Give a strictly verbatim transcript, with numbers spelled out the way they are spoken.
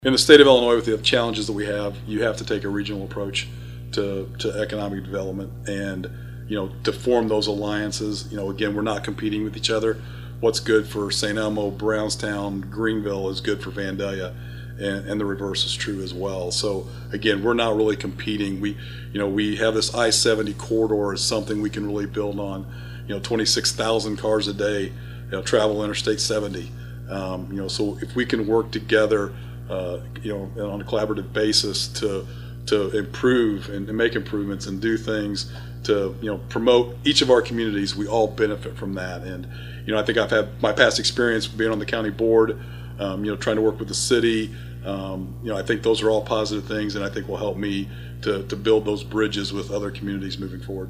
In the state of Illinois, with the challenges that we have, you have to take a regional approach to, to economic development and, you know, to form those alliances. You know, again, we're not competing with each other. What's good for Saint Elmo, Brownstown, Greenville is good for Vandalia, and, and the reverse is true as well. So again, we're not really competing. We, you know, we have this I seventy corridor as something we can really build on. You know, twenty-six thousand cars a day, you know, travel Interstate seventy. Um, you know, so if we can work together, Uh, you know, on a collaborative basis to to improve and, and make improvements and do things to, you know, promote each of our communities, we all benefit from that. And, you know, I think I've had my past experience being on the county board, um, you know, trying to work with the city. Um, you know, I think those are all positive things, and I think will help me to, to build those bridges with other communities moving forward.